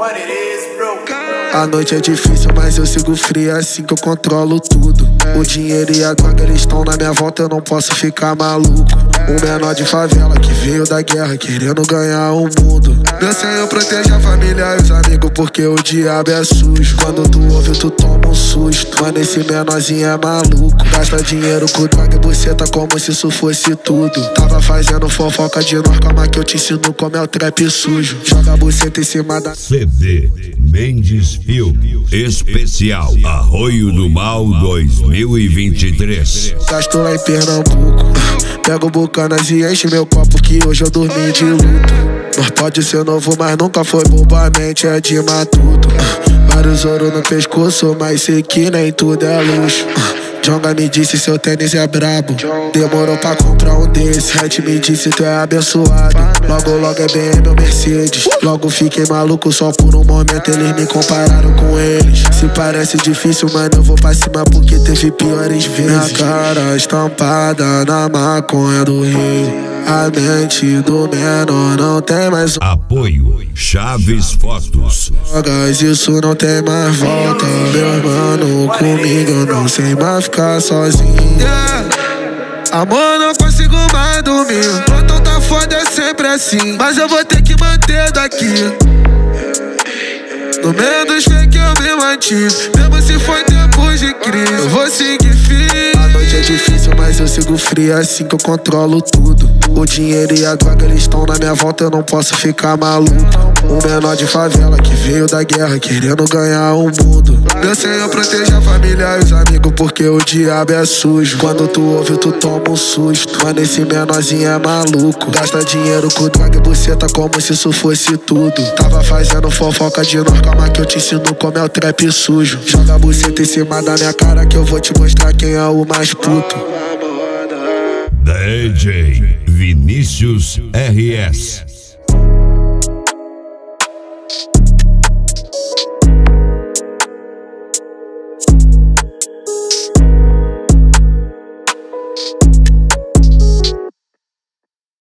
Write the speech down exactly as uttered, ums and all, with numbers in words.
A noite é difícil, mas eu sigo frio, é assim que eu controlo tudo. O dinheiro e a droga, eles estão na minha volta, eu não posso ficar maluco. Um menor de favela que veio da guerra, querendo ganhar o mundo. Meu senhor protege a família e os amigos, porque o diabo é sujo. Quando tu ouve, tu toma um susto. Mano, esse menorzinho é maluco. Gasta dinheiro com droga e buceta como se isso fosse tudo. Tava fazendo fofoca de nós, calma que eu te ensino como é o trap sujo. Joga a buceta em cima da... C D Mendes Filme Especial Arroio do Mal dois mil e vinte e três. Gasto lá em Pernambuco. Pego bucanas e enche meu copo que hoje eu dormi de luto. Nós pode ser novo, mas nunca foi bobamente, é de matuto. Vários ouro no pescoço, mas sei que nem tudo é luxo. Jonga me disse seu tênis é brabo, demorou pra comprar um desse. Red me disse tu é abençoado, logo logo é B M ou Mercedes. Logo fiquei maluco só por um momento, eles me compararam com eles. Se parece difícil, mano, eu vou pra cima porque teve piores vezes. Minha cara estampada na maconha do rei, a mente do menor não tem mais. Apoio Chaves Fotos. Drogas, isso não tem mais volta. Meu mano, comigo eu não sei mais ficar sozinho. Yeah. Amor, não consigo mais dormir. Plantão tá foda, é sempre assim, mas eu vou ter que manter daqui. No meio dos fake eu me mantive, mesmo se foi tempos de crise, eu vou seguir firme. A noite é difícil, mas eu sigo frio, é assim que eu controlo tudo. O dinheiro e a droga, eles estão na minha volta, eu não posso ficar maluco. Um menor de favela que veio da guerra, querendo ganhar o mundo. Meu senhor protege a família e os amigos, porque o diabo é sujo. Quando tu ouve, tu toma um susto. Mano, esse menorzinho é maluco. Gasta dinheiro com droga e buceta como se isso fosse tudo. Tava fazendo fofoca de nós, calma que eu te ensino como é o trap sujo. Joga a buceta em cima da minha cara que eu vou te mostrar quem é o mais puto. D J Vinícius R S